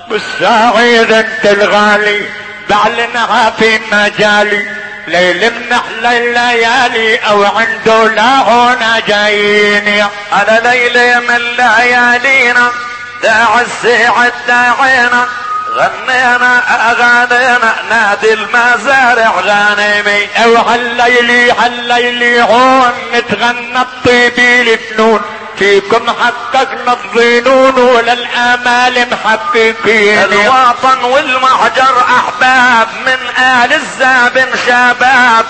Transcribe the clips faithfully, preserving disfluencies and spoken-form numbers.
بالسعيد انت الغالي بعلنها في مجالي، ليل من احلى الليالي او عنده لا هنا جاييني. على ليلة من ليالينا داع السعد داعينا، غنينا اغانينا نادي المزارع غانمي. او هالليلي هالليلي هون نتغنى بطيبي الفنون، فيكم حققنا الظنون وللامال محققين. الوطن والمحجر احباب من آل الزابن شباب،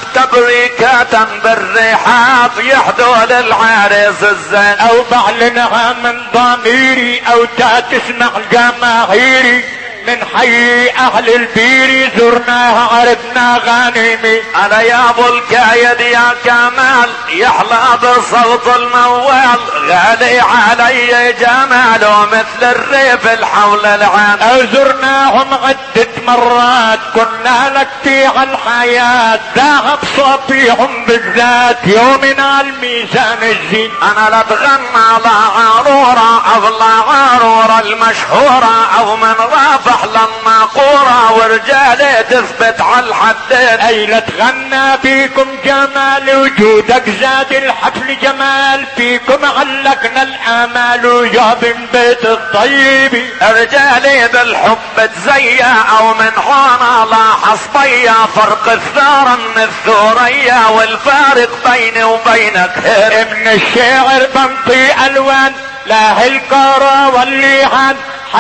تبريكة بالرحاب يحدوا للعريس الزين. او بعلنها من ضميري او تسمع الجماهيري، من حي اهل البيري زرناها عرفنا غانمي. انا يا ابو الكايد يا كمال يحلى بصوت الموال، غالي علي جماله مثل الريف الحول العام. او زرناهم عدة مرات كنا لك في الحياة، ذهب صوتيهم بالذات يومنا الميزان الزين. انا لا اتغنى لا عرورة او لا عرورة المشهورة او من رافع للناقورة ورجالي تثبت على الحدين. اي لا تغنى فيكم جمال وجودك زاد الحفل جمال، فيكم علقنا الامال ويا بن بيت الطيب. رجالي بالحب تزيا او من هون لاحظ بيا فرق الثار من الثورية، والفارق بيني وبينك هير. من الشعر بنطي الوان لا القارة والليهان،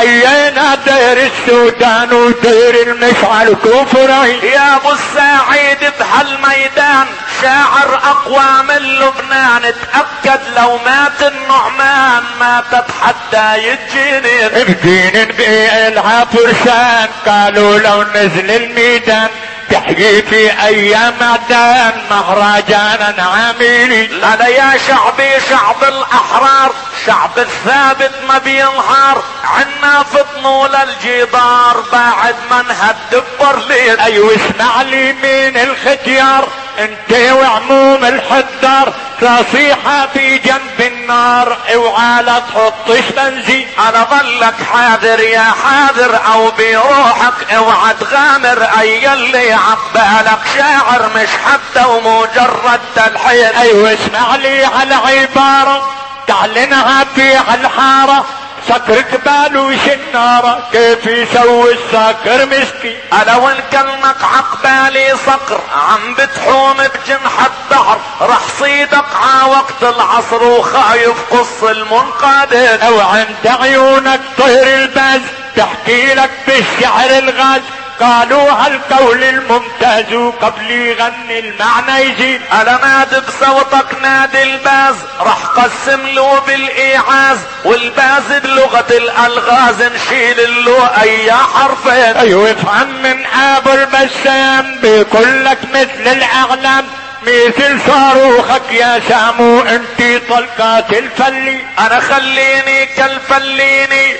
حيينا دير السودان ودير المشعل كفري. يا ابو السعيد بهالميدان شاعر اقوى من لبنان، اتأكد لو مات النعمان ما تتحدى يجيني. بجينين بقلها فرسان قالوا لو نزل الميدان تحيي في ايام عدان مهرجانا عاملي. لا يا شعبي شعب الاحرار شعب الثابت ما بينهار، عنا في طنول الجدار بعد ما نهد برلين. ايوه اسمع لي من الختيار انت وعموم الحدار، تصيحة في جنب النار اوعى لا تحطش بنزين. انا ظلك حاضر يا حاضر او بروحك اوعى تغامر، اي اللي عبالك شاعر مش حتى ومجرد تلحين. ايوه اسمع لي على عبارة تعلنها في الحارة، سكر جبال شنارة كيف يسوي السكر مسكين. انا وان كلمك عقبالي صقر عم بتحوم بجنح الدهر، رح صيدك ع وقت العصر وخايف قص المنقادر. او عند عيونك طير الباز تحكي لك بالشعر الغاز، قالوا هالقول الممتاز وقبل يغني المعنى يزيد. انا نادي بصوتك نادي الباز رح قسم له بالايعاز، والباز بلغة الالغاز نشيل له اي حرفين. ايوه افهم من ابو البسام بيقول لك مثل الاعلام، مثل صاروخك يا سامو انتي طلقات الفلي. انا خليني كالفليني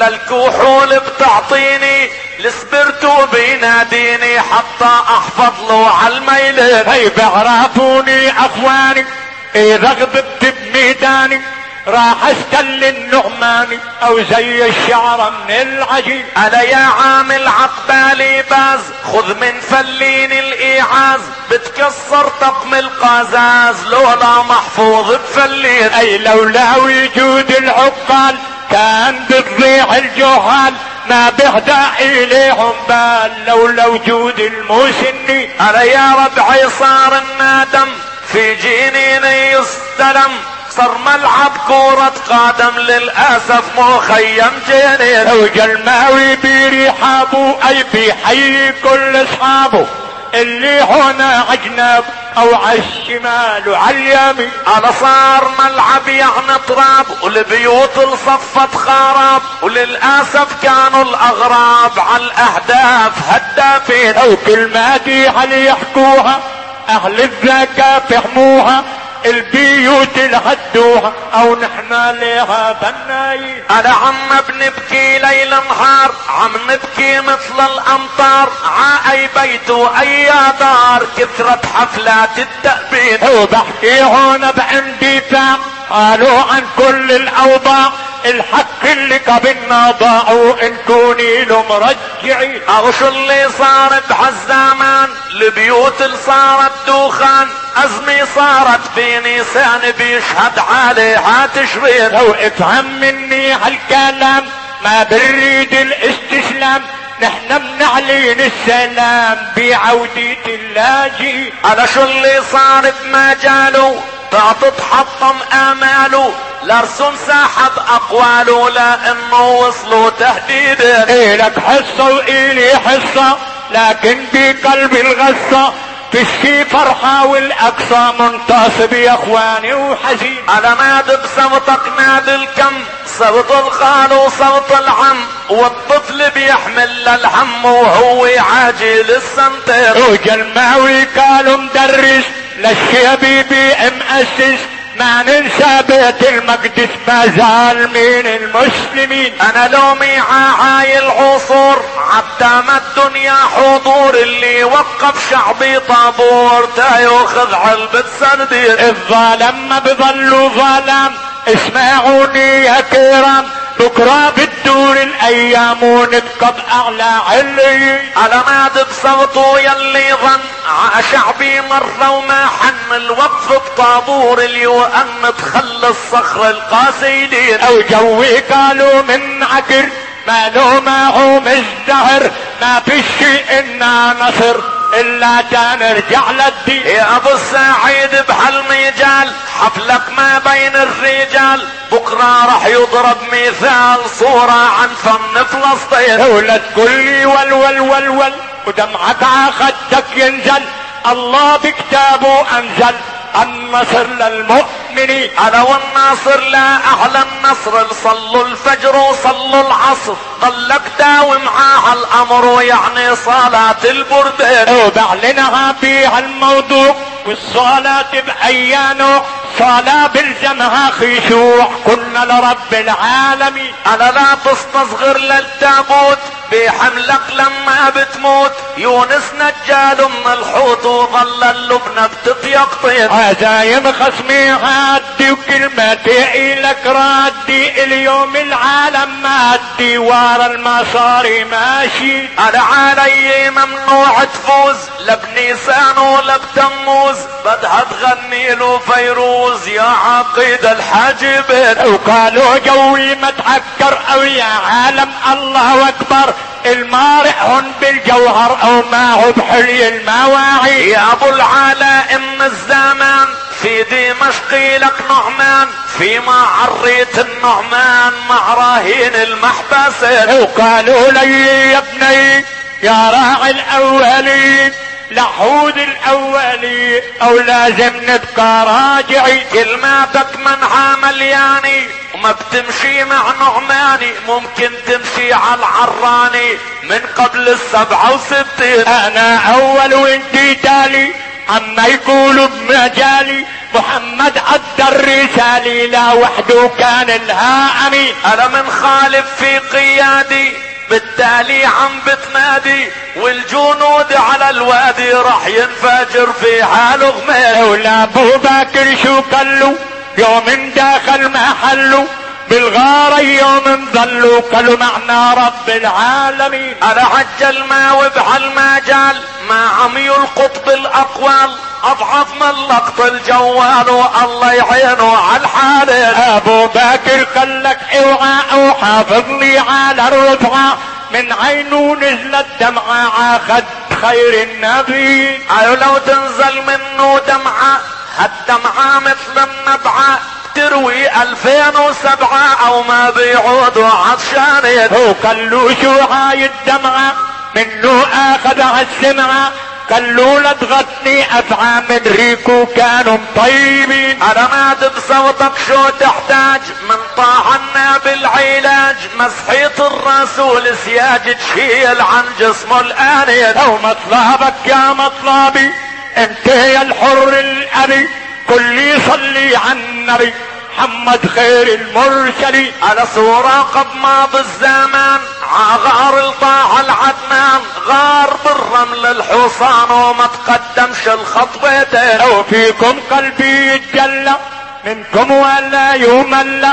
للكحول بتعطيني، السبرتو بيناديني حتى احفظ له عالميلين. هي بعرفوني اخواني اذا غضبت بميداني راح استل النعماني او زي الشعر من العجين. انا يا عامل عقبالي باز خذ من فلين الايعاز، بتكسر طقم القزاز لولا محفوظ بفلين. اي لولا وجود العقال كان بتضيع الجهال، ما بهدى اليهم بال لولا وجود المسني. انا يا ربعي صار الندم في جنيني يستلم، صار ملعب كورة قدم للأسف مخيم جنين. وجلماوي برحابه اي بيحيي كل اصحابه اللي هنا عجنب او عالشمال وعاليمين. انا صار ملعب يعني تراب والبيوت الصفت خراب، وللاسف كانوا الاغراب على الاهداف هدافين. او كلماتي علي يحكوها اهل الذكاء فهموها، البيوت اللي هدوها او نحنا ليها بنايين. انا عم بنبكي ليل نهار عم نبكي مثل الامطار، ع اي بيت واي دار كثرة حفلات التأبين. وبحكي هون باندفاع قالوا عن كل الاوضاع الحق اللي قبلنا ضاعوا ان كوني له مرجعين. او شو اللي صار بهالزمان البيوت اللي صارت دوخان ازمي صارت في نيسان بيشهد عليها تشرين. لو افهم مني هالكلام ما بريد الاستسلام نحن بنعلن السلام بعودة اللاجئين. على شو اللي صار بمجاله تتحطم اماله لرسم ساحب اقواله لانه وصلوا تهديده. الك حصة والي حصة لكن بقلب الغصة تشكي فرحة والاقصى منتصب يا اخواني وحزين. على نادي بصوتك نادي الكم صوت الخال وصوت العم والطفل بيحمل الهم وهو عاجل السنتر. وجلماوي قالوا مدرس للشبيبي مؤسس ما ننسى بيت المقدس ما زال من المسلمين. انا لومي عاي العصور عدام الدنيا حضور اللي وقف شعبي طابور تا ياخذ علبة سندين. الظالم ما بظلوا ظالم اسمعوني يا كرام بكرة بتدور الايام ونبقى باعلى عليين. على نادي بصوته يلي ظن ع شعبي مرة وما حن الوقف بطابور اليوم تخلص صخر القاسيدين. او جوي قالوا من عكر ما له معه مزدهر ما في شيء انا نصر الا تنرجع للدين. يا ابو السعيد بهالمجال حفلك ما بين الرجال بكره راح يضرب مثال صورة عن فن فلسطين. ولا تقولي ول ول ول ودمعك عخدك ينزل الله بكتابه انزل النصر للمؤمنين. انا والناصر لا اعلى النصر صلوا الفجر وصلوا العصر ضلك داوم معاه الامر يعني صلاة البردين. وبعلنها في هالموضوع والصلاة بأي نوع صلاة بلزمها خشوع كنا لرب العالمين. انا لا تستصغر للتابوت بحملك لما بتموت يونس نجال من الحوت وظل اللبنة بتتيقطين. عزايم خصمي عادي وكلمتي الك رادي اليوم العالم مادي ورا المصاري ماشي. انا علي ممنوع تفوز لبنيسان ولا بتموز بدها تغني له فيروز يا عقيد الحاجبين. وقالوا جوي ما تحكر او يا عالم الله اكبر المارق هن بالجوهر او ما هو بحلي المواعي. يا ابو العلاء من الزمان في دمشق لك نعمان فيما عريت النعمان مع راهين المحبسين. وقالوا لي يا ابني يا راعي الاولين لحود الاولي او لازم نبقى راجعي. كلماتك منها ملياني وما بتمشي مع نعماني ممكن تمشي على العراني من قبل السبعة وستين. انا اول وانتي تالي عما يقولوا بمجالي محمد ادى الرسالة لا وحده كان لها امين. انا من خالف في قيادي بالتالي عم بتنادي والجنود على الوادي راح ينفجر في حاله غميل. ولا ابو بكر شو قالوا يوم داخل محله بالغارة يوم ظلوا قالوا معنا رب العالمين. انا عجل ما وبهالمجال ما عم يلقط بالاقوال اضعف من لقط الجوال والله يعينه على الحالين. ابو بكر قال لك اوعى وحافظني على الرفعة من عينه نزلت دمعة عاخد خير النبي. ايو لو تنزل منه دمعة هالدمعة مثل النبعة تروي الفين وسبعة او ما بيعودوا عطشانين. هو قال له شو هاي الدمعة منه اخذها السمعة قال له لا تغطني افعى من ريكو كانوا طيبين. انا نادي بصوتك شو تحتاج من طاعنا بالعلاج مسحيط الرسول سياج تشيل عن جسمه الانين. او مطلبك يا مطلبي انت يا الحر الابي كل يصلي على النبي محمد خير المرسلين. على صورة قد ماضي الزمان عغار الطاعة العدنان غار بالرمل الحصان وما تقدمش الخطوتين. او فيكم قلبي يتجلى منكم ولا يملى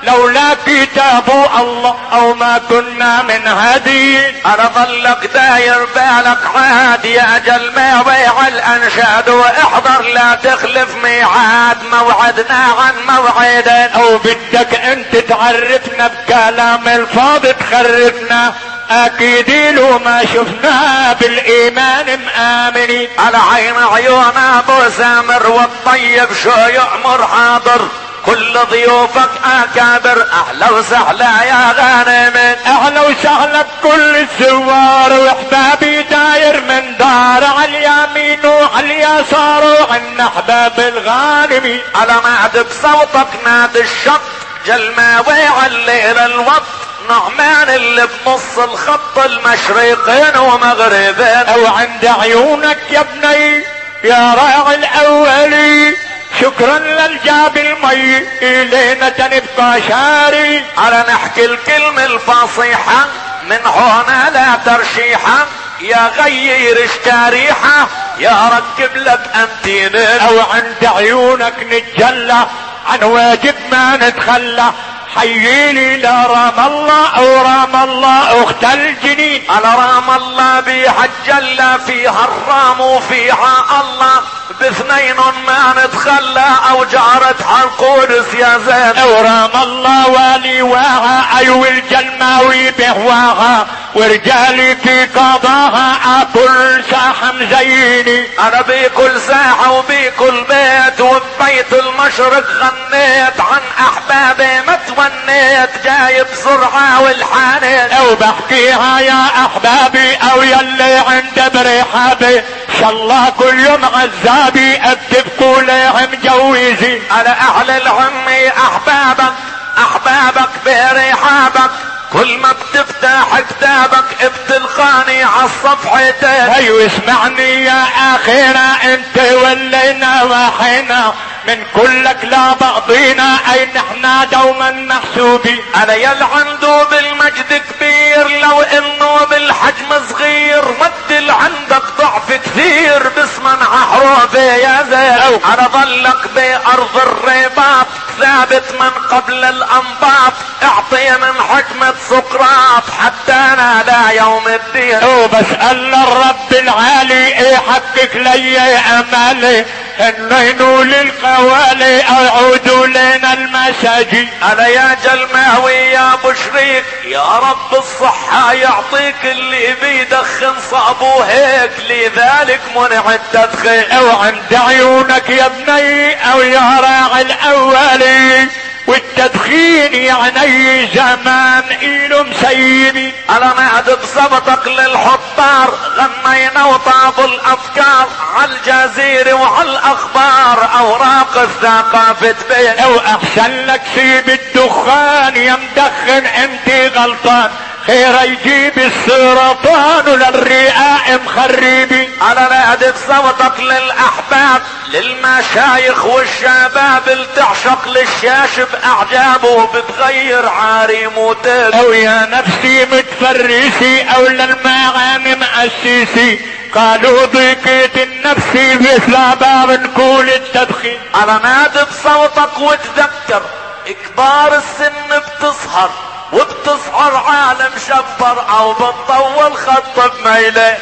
لولا كتاب الله او ما كنا من هدي. انا ظلك داير بالك عاد يا اجل ما بيع الانشاد واحضر لا تخلف ميعاد موعدنا عن موعد. او بدك انت تعرفنا بكلام الفاضي تخرفنا اكيد لو ما شفنا بالايمان مآمنين. على عين عيون ابو سامر والطيب شو يأمر حاضر كل ضيوفك اكابر اهلا وسهلا يا غانم. اهلا وسهلا بكل الزوار واحبابي داير من دار على اليمين وعلى اليسار وعنا احباب الغانمين. على نادي بصوتك نادي الشط جلماوي على الليل الوط نعمان اللي بنص الخط المشرقين ومغربين. او عند عيونك يا بني يا راعي الاولي شكرا للجاب المي الينا تنبقى شاري. على نحكي الكلمة الفصيحة من هنا لا ترشيحة يا غير اشتريحة يا ركب لك انتينين. او عند عيونك نتجلى عن واجب ما نتخلى حييني لا رام الله او رام الله اخت الجنين. على رام الله بيها الجلة فيها الرام وفيها الله باثنين ما نتخلى او جارتها القدس يا زين. او رام الله والي واها ايو الجلماوي بهواها ورجالي في قضاها اكل ساحة مزيني. انا بكل ساحة وبكل بيت وببيت المشرق غنيت عن احبابي ما تونيت جاي بسرعة والحانيت. او بحكيها يا احبابي او يلي عند برحابي ان شاء الله كل يوم عزابي اكتبكوا ليه مجوزين. على اهل العمي احبابك احبابك برحابك كل ما بتفتح كتابك بتلقاني عالصفحتين. ايوه اسمعني يا اخينا انت ولينا وحينا من كلك لا بعضينا اي نحنا دوما محسوبين. انا يل عنده بالمجد كبير لو انه بالحجم صغير مدل عندك ضعف كثير بسمن حروفي يا زين. انا ظلك بارض الرباط ثابت من قبل الانباط اعطي من حكمة سقراط حتى نادى يوم الدين. او بسأل الرب العالي ايه حقك لي امالي انه ينول القوالي اعودوا لنا المساجد. انا يا جلماوي يا ابو شريك يا رب الصحة يعطيك اللي بيدخن صابو هيك لذلك منع التدخين. او عند عيونك يا بني او يا راعي الاولي والتدخين يعني زمان إله مسيبي. انا نعد بصبتك للحطار غنينا وطاب الافكار عالجزيرة وعالاخبار اوراق الثقافة بين. او احسن لك سيب الدخان يا مدخن انت غلطان خير يجيب السرطان وللرئاء مخربي. انا نعد بصوتك للاحباب للمشايخ والشباب اللي تعشق للشاش باعجابه بتغير عاري موتك. او يا نفسي متفرسي او للمعاني مؤسسي قالوا ضيقة النفس مثل باب نقول التدخين. انا نادي بصوتك وتذكر كبار السن بتسهر وبتسهر عالم شبر او بتطول خط بميله.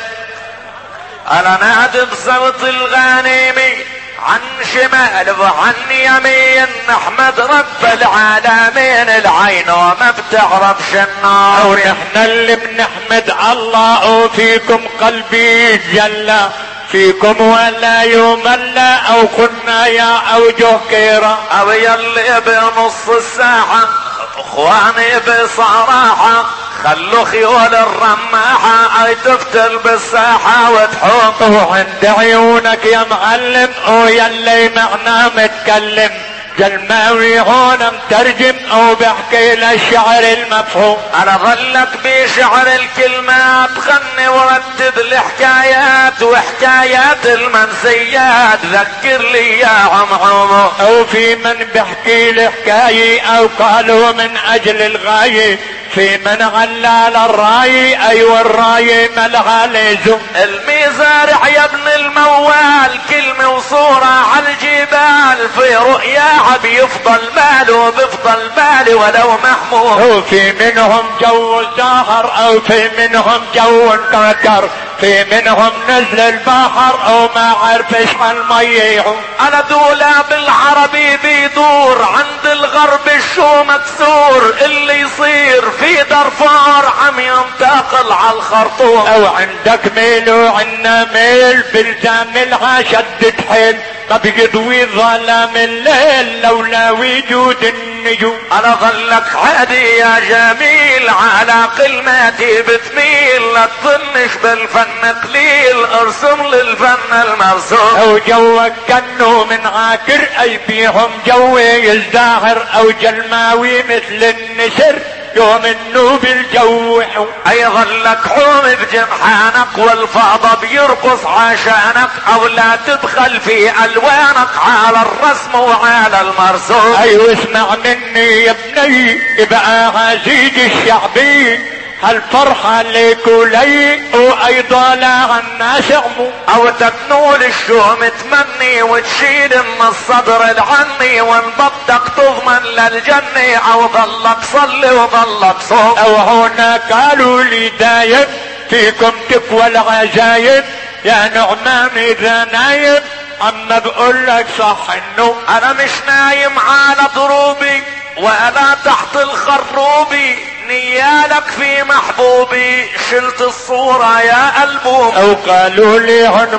انا نادي بصوت الغنيمي عن شمال وعن يمين نحمد رب العالمين العين وما بتعرفش النار. او نحن اللي بنحمد الله وفيكم قلبي جل فيكم ولا يمل او كنا يا اوجه كيرا. او يلي بنص الساعة اخواني بصراحة خلوا خيول الرماحة اي تفتل بالساحة وتحوم. وعند عيونك يا معلم او يلي معنا متكلم جلماوي هون مترجم او بحكي للشعر المفهوم. انا ظلك بشعر الكلمات غني ورتب الحكايات وحكايات المنسيات ذكر لي يا عمعومو. او في من بحكي الحكاية او قالوا من اجل الغاية في من غلال الراي، ايوه الراي ملغى لزم. المزارع يا ابن الموال كلمة وصورة على الجبال، في رؤيا بيفضل ماله بيفضل مالي ولو محمود. وفي منهم جو زهر او في منهم جو انكسر، في منهم نزل البحر او ما عرفش عالمية. انا دولة بالعربي بيدور عند الغرب الشو مكسور، اللي يصير في درفار عم ينتقل على الخرطوم. او عندك ميل وعنا ميل بالجاملها شدت حيل، طب يضوي ظلام الليل لولا وجود النجوم. انا ظلك عادي يا جميل على كلماتي بتميل، لا تظنش بالفن قليل ارسم للفن المرسوم. او جوك كنو من عاكر اي فيهم جوي يزدهر، او جلماوي مثل النسر يوم النوب الجو. اي ظلك حوم بجمحانك والفاضة بيرقص عشانك، او لا تدخل في الوانك على الرسم وعلى المرسوم. ايوه اسمع مني يا ابني ابقى عزيز الشعبي، هالفرحة ليك ولي وايضا لا الناس عمو. او تكنول الشوم تمني وتشيل من الصدر العني، وانبطك تضمن للجنة، او ظلك صلي وظلك صوم. او هنا قالوا لي دايم فيكم تقوى العجايب، يا نعمان اذا نايم اما بقول لك صح انه انا مش نايم على ضروبي وانا تحت الخروبي، نيالك في محبوبي شلت الصورة يا قلبو. او قالوا لي هن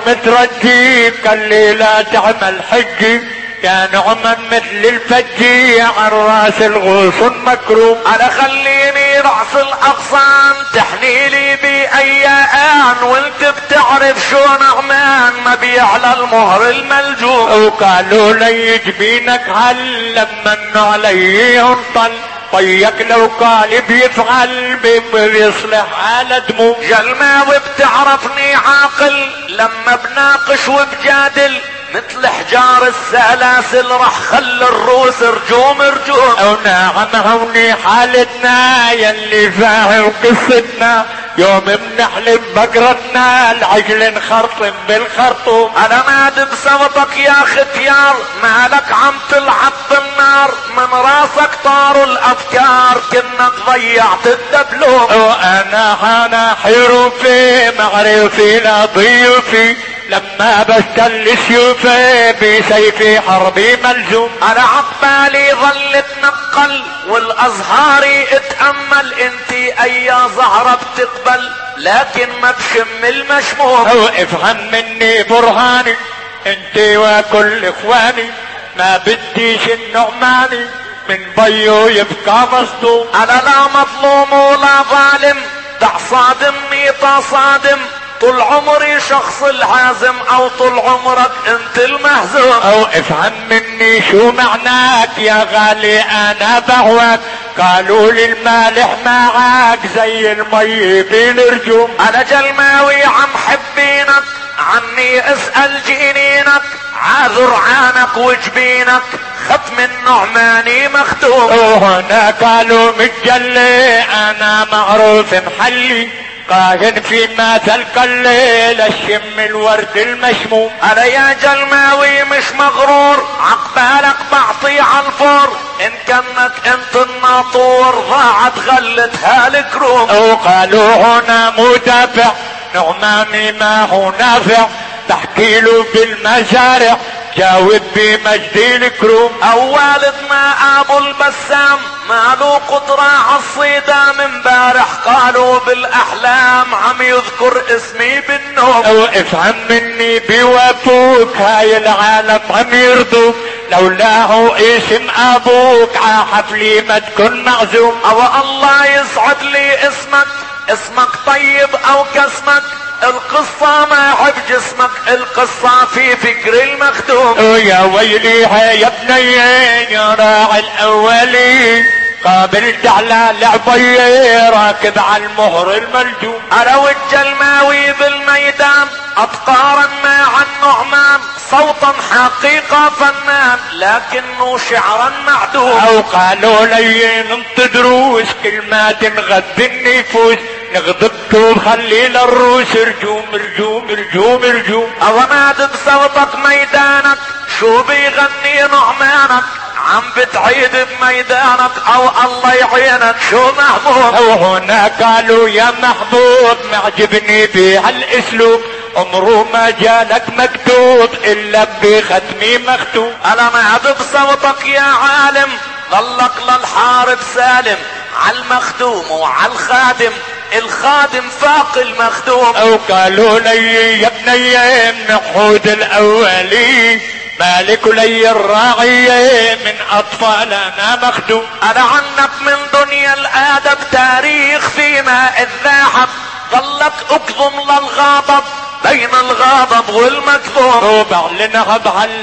مترجيك قال لي لا تعمل حجي، يا نعمان مثل الفجي عن راس الغصن مكروم. انا خليني رأس الاغصان تحني لي باي ان، وانت بتعرف شو نعمان ما بيعلى المهر الملجوم. او قالوا لي جبينك هل لما انه عليه انطل، طيك لو قال بيفعل بيصلح على دموم. جلماوي بتعرفني عاقل لما بناقش وبجادل، مثل حجار السلاسل رح خلي الروس رجوم رجوم. او نعم هوني حالتنا يلي فاهم قصتنا، يوم بنحلب بقرتنا العجل نخرطم بالخرطوم. انا نادي بصوتك يا ختيار مالك عم تلعب بالنار، من راسك طاروا الافكار كنك ضيعت الدبلوم. وانا انا حروفي معرفي لا ضيوفي، لما بستل سيوفي بسيفي حربي ملزوم. انا عبالي ظل تنقل والازهار اتأمل، انتي اي زهرة بتقبل لكن ما بشم المشموم. او افهم مني برهاني انتي وكل اخواني، ما بديش النعماني من بيو يبقى مصدوم. انا لا مظلوم ولا ظالم، دع صادمني تصادم، طول عمري شخص العازم او طول عمرك انت المهزوم. او افهم مني شو معناك يا غالي انا بهواك، قالوا لي المالح معاك زي المي بين رجوم. انا جلماوي عم حبينك عني اسأل جنينك، عاذر عانك وجبينك ختم النعماني مختوم. وهنا قالوا متجلي انا معروف محلي، قاهن في مثل قليل الشم الورد المشموم. انا يا جلماوي مش مغرور عقبالك بعطي عالفور، ان كانك انت الناطور ضاعت غلتها الكروم. وقالوا هنا مدافع نعماني ما هو نافع، تحكي له بالمزارع جاوب بمجد الكروم. او والدنا ابو البسام ماله قدرة عالصيدام، امبارح قالوا بالاحلام عم يذكر اسمي بالنوم. او افهم مني بوافوك هاي العالم عم يرضوك، لولاه اسم ابوك عحفلي ما تكون معزوم. او الله يسعد لي اسمك، اسمك طيب او كاسمك، القصة ما عب جسمك، القصة في فكر المخدوم. يا ويلي يا بني يا راعي الاولي، قابلت على لعبي راكب على المهر الملجوم. انا والجلماوي بالميدان اتقارن مع النعمان، صوتا حقيقة فنان لكنه شعرا معدوم. او قالوا لي ننطي دروس كلمات نغذي النفوس نغضبته وخلي للروس رجوم رجوم رجوم رجوم. او نادي بصوتك ميدانك شو بيغني نعمانك عم بتعيد بميدانك او الله يعينك شو محبوب. او هنا قالوا يا محبوب معجبني بهالاسلوب عمره ما جالك مكتوب الا بختمي مختوم. انا نادي بصوتك يا عالم ظلك للحارب سالم عالمخدوم وعالخادم الخادم فاق المخدوم. او قالوا لي يا بني من حود الاولي مالك لي الراعية من اطفالنا مخدوم. انا عنك من دنيا الادب تاريخ في ماء الذهب ظلك اكظم للغضب بين الغضب والمكذوب. وبعلنها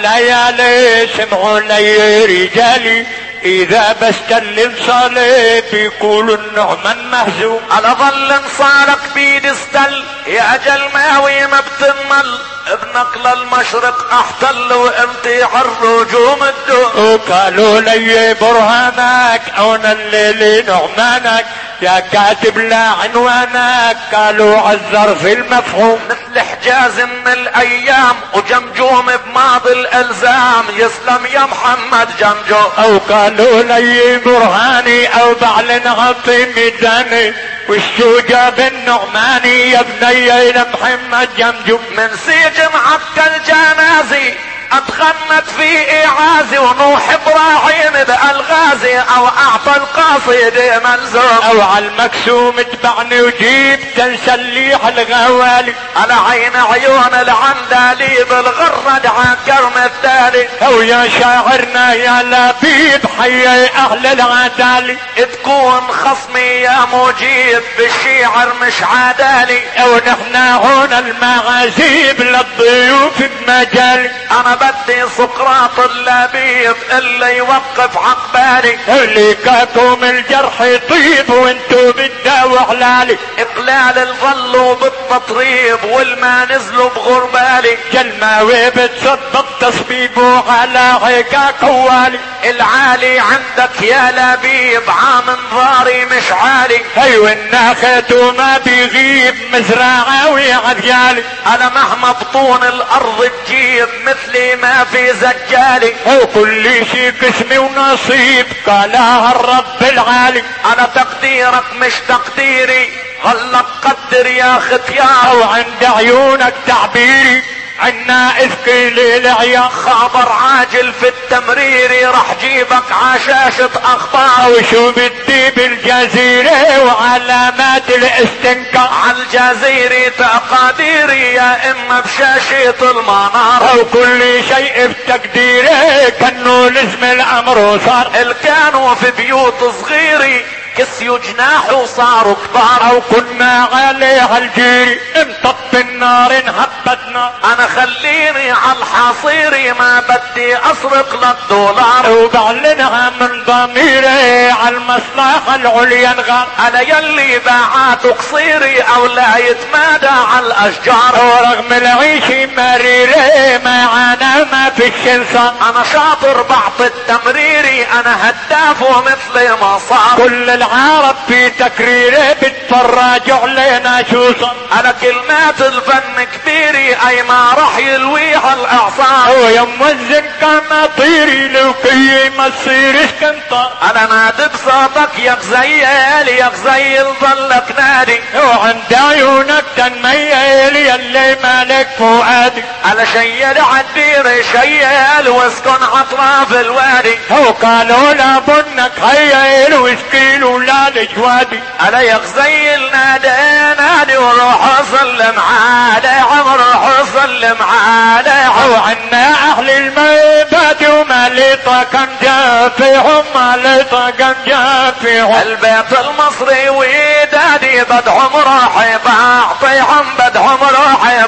بهالليالي سمعوا لي رجالي اذا بستلم صليب بيقولوا النعمان مهزوم. على ظل انصارك بيد استل يا اجل ماوي ما بتمل ابنك للمشرق احتل وانت عالرجوم الدوم. وقالوا لي برهانك انا الليل نعمانك يا كاتب لا عنوانك قالوا عالظرف المفهوم. مثل حجاز من الايام وجمجوم بماضي الالزام يسلم يا محمد جمجوم. او قالوا لي برهاني او بعلن في ميداني والشو جاب النعماني يا بني لمحمد جمجوم. من سيج معكل جنازي اتغنت في اعازي ونوح ابراهيم بالغازي او اعطى القصيدة ملزوم. او عالمكسوم اتبعني وجيب تنسليح الغوالي على عين عيون العندالي بالغرد عالكرم التالي. او يا شاعرنا يا لبيب حي اهل العدالي تكون خصمي يا مجيب بالشعر مش عدالي. او نحن هنا المعازيب للضيوف بمجالي. انا بدي سقراط اللبيب اللي يوقف عقبالي اللي كاكم الجرح يطيب وانتو بتداووا حلالي. اقلال الظل بالتطريب والما نزلوا بغربالي جلماوي بتصدق تصبيبه على هيكا قوالي. العالي عندك يا لبيب عام انظاري مش عالي. ايوه الناخت وما بيغيب مزرعة وعديالي. انا مهما بطون الارض تجيب مثلي ما في زجالي. وكل شي قسمي ونصيب قالها الرب العالي. انا تقديرك مش تقديري غلق قدر يا ختيار. وعند عيونك تعبيري عنا اذكي للعيا. خبر عاجل في التمرير رح جيبك عشاشة اخبار. وشو بدي بالجزيرة وعلامات الاستنكار. عالجزيرة تقاديري يا اما بشاشة المنار. او كل شيء بتقديري كانه لزم الامر صار. الكانوا في بيوت صغيري كسيوا جناح وصاروا كبار. او كنا عليها الجيري انطط النار انهبت نار. انا خليني عالحصيري ما بدي اسرق للدولار. وبعلنها من ضميري عالمصلحة العليا انغار. انا يلي باعات قصيري او لا يتمادى عالاشجار. ورغم العيش مريري ما عانى ما في الشنصار. انا شاطر بعطي التمريري انا هداف ومثلي ما صار. كل العرب في تكريري بتفرج علينا شو صار. انا كلمات الفن كبيري اي ما راح يلويها الاعصار. ويا موزن كما طيري لو كي ما تصيرش كنطار. انا نادي بصوتك يا غزيل يا غزيل ظلك نادي. وعند عيونك تنميل يلي مالك فؤادي. انا شيل عالدير شيل واسكن اطراف الوادي. وقالوا لابنك هيل واسكيل ولا الجوادي. انا يا غزيل نادي نادي وروح سلم عالي عمر روح سلم عالي. وعنا اهل الميبات وماليطة كان جافيهم ماليطة كان جافيهم. البيت المصري ودادي بدهم روحي بعطيهم بدهم روحي بعطيهم.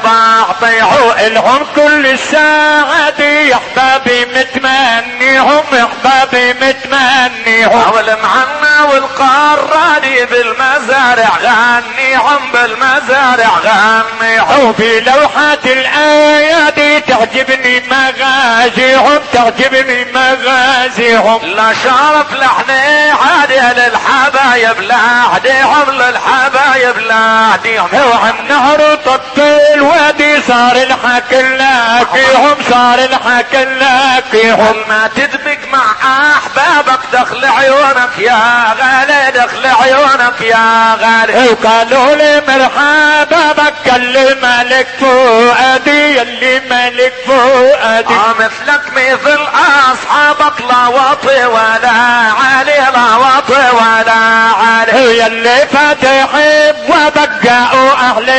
طيعوا الهم كل الساعة يا احبابي متمنيهم يا احبابي متمنيهم. اول معنا والقراني بالمزارع غنيهم بالمزارع غنيهم. وفي لوحات الايادي تعجبني مغازيهم تعجبني مغازيهم. لا شرف لحني عادي للحبايب لاهديهم للحبايب لاهديهم. وعن نهر طب الوادي صار الحكي لاقيهم صار الحكي لاقيهم. ما تدمج مع احبابك دخل عيونك يا غالي دخل عيونك يا غالي. وقالوا لي مرحبا بك اللي مالك فؤادي اللي مالك فؤادي. اه مثلك مثل اصحابك لا واطي ولا عالي لا واطي ولا عالي. يلي فاتح ابوابك جاءوا اهل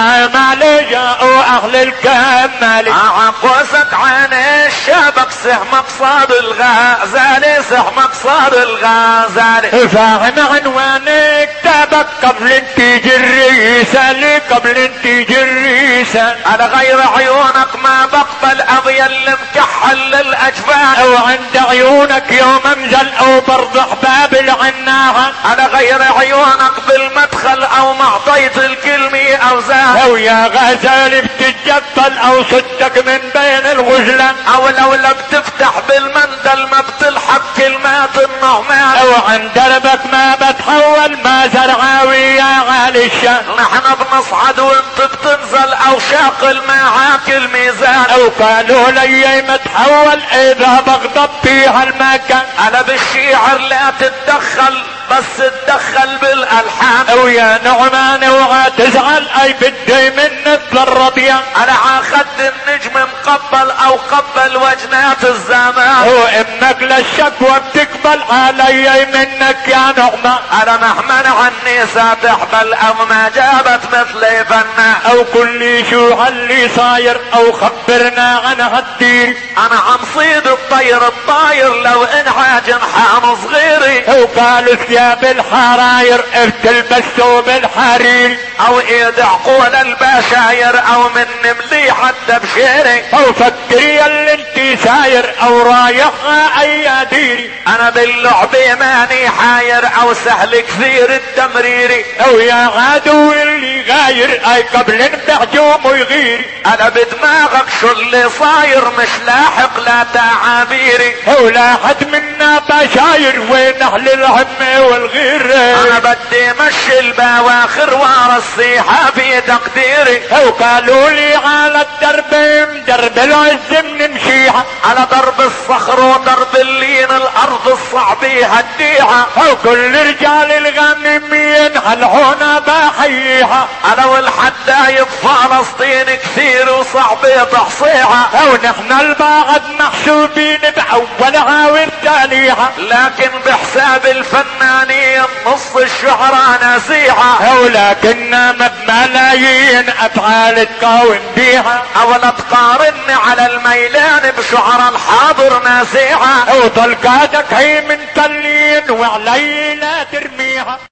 الكمال جاءوا اهل الكمال. عقوست عن الشبك سهمك صاد الغزالي سهمك صاد الغزالي. فاهم عنوان كتابك قبل انت تجري سالي قبل انت تجري سالي. على غير عيونك ما بقبل ابي اللي مكحل للاجفان. او عند عيونك يوم امزل او برض احباب العناها. على غير عيونك بالمدخل او معطيت الكلمة او زاد. او يا غزال بتتجفل او صدك من بين الغزلة. او لو لم تفتح بالمندل ما بتلحق كلمات النعمان. او عن دربك ما بتحول ما زرعاوي يا غالي الشان. نحن بنصعد وانت بتنزل او شاقل معاك الميزان. او قالوا لي متحول اذا بغضب في هالمكان. انا بالشعر لا تتدخل بس تدخل بالالحان. او يا نعمان اوعى تزعل اي بدي منك للربيان. انا عاخد النجم مقبل او قبل وجنات الزمان. وامك للشكوى بتقبل علي منك يا نعمان. انا مهما عني ستحبل او ما جابت مثلي فنان. او كل شو هاللي صاير او خبرنا عن هالدير. انا عم صيد الطير الطاير لو انعى جنحان صغيري. او قالوا ثياب الحراير بتلبس ثوب الحرير. او ايد عقول البشاير او من مليحة بشيري. او فكري اللي انت ساير او رايح اي ديري. انا باللعبة ماني حاير او سهل كثير التمريري. او يا عدو اللي غاير اي قبل بهجوم ويغير. انا بدماغك شو اللي صاير مش لاحق لا تعابيري. او لا حد منا بشاير وين اهل الهم والغير. انا بدي مشي البواخر ورا الصيحة في تقديري. او قالوا لي على الدرب درب العز بنمشيها. على درب الصخر ودرب اللين الارض الصعبة هديها. او كل رجال الغنمين هالهنا بحييها. انا والحدايب فلسطين كثير وصعبة تحصيها. او نحن البعض محسوبين باولها والتاليها. لكن بحساب الفنانين نص الشهرة نسيحة. او لكننا بملايين افعال تقاوم بيها. او لا تقارني على الميلان بشعر الحاضر نسيحة. او طلقاتك هي من تلين وعلي لا ترميها.